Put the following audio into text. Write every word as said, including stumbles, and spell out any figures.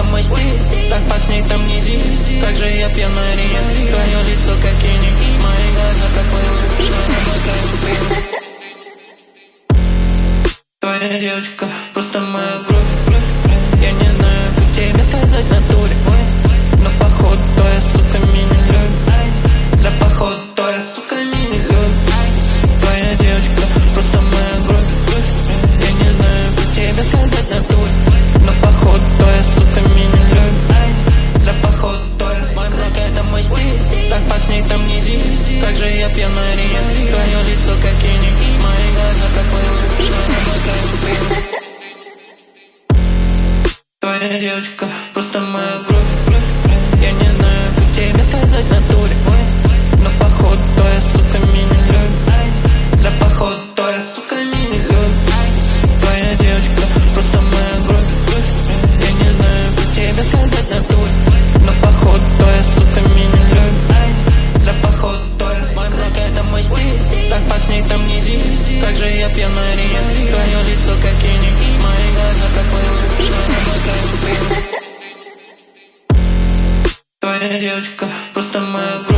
мой стиль, так пахнет амнезия. Как же я пьян, Мария, твое лицо как иней, мои глаза как пыль. Твоя девочка, просто моя кровь. Я не знаю, как тебе сказать в натуре, но походу твоя сука меня любит. Да походу твоя сука меня любит. Твоя девочка, просто моя кровь. Я не знаю, как тебе сказать в натуре, но походу твоя сука меня любит. Да походу твоя мой блок это мой стиль, так пахнет амнезия. Как же я пьян, Мария, твое лицо как иней, мои глаза как пыль. Твоя девочка, просто моя кровь. Я не знаю, как тебе сказать в натуре, но походу твоя сука меня любит. Да походу твоя сука меня любит. Твоя девочка, просто моя кровь. Я не знаю, как тебе сказать в натуре, но походу твоя сука меня любит. Да походу твоя мой блок это мой стиль, так пахнет амнезия. Как же я пьян, Мария, твое лицо как иней, мои глаза как пыль. Твоя девочка, просто моя кровь.